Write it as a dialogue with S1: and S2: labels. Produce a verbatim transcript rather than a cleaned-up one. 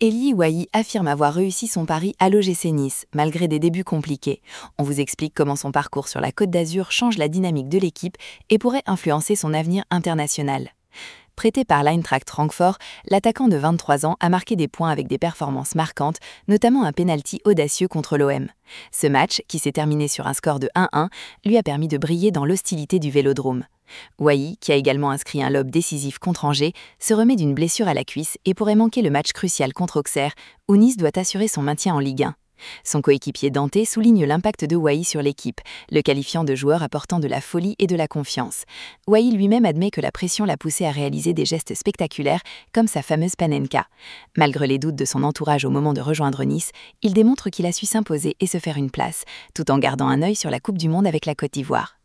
S1: Elie Wahi affirme avoir réussi son pari à l'O G C Nice, malgré des débuts compliqués. On vous explique comment son parcours sur la Côte d'Azur change la dynamique de l'équipe et pourrait influencer son avenir international. Prêté par l'Eintracht Francfort, l'attaquant de vingt-trois ans a marqué des points avec des performances marquantes, notamment un pénalty audacieux contre l'O M. Ce match, qui s'est terminé sur un score de un un, lui a permis de briller dans l'hostilité du Vélodrome. Wahi, qui a également inscrit un lob décisif contre Angers, se remet d'une blessure à la cuisse et pourrait manquer le match crucial contre Auxerre, où Nice doit assurer son maintien en Ligue un. Son coéquipier Dante souligne l'impact de Wahi sur l'équipe, le qualifiant de joueur apportant de la folie et de la confiance. Wahi lui-même admet que la pression l'a poussé à réaliser des gestes spectaculaires, comme sa fameuse panenka. Malgré les doutes de son entourage au moment de rejoindre Nice, il démontre qu'il a su s'imposer et se faire une place, tout en gardant un œil sur la Coupe du Monde avec la Côte d'Ivoire.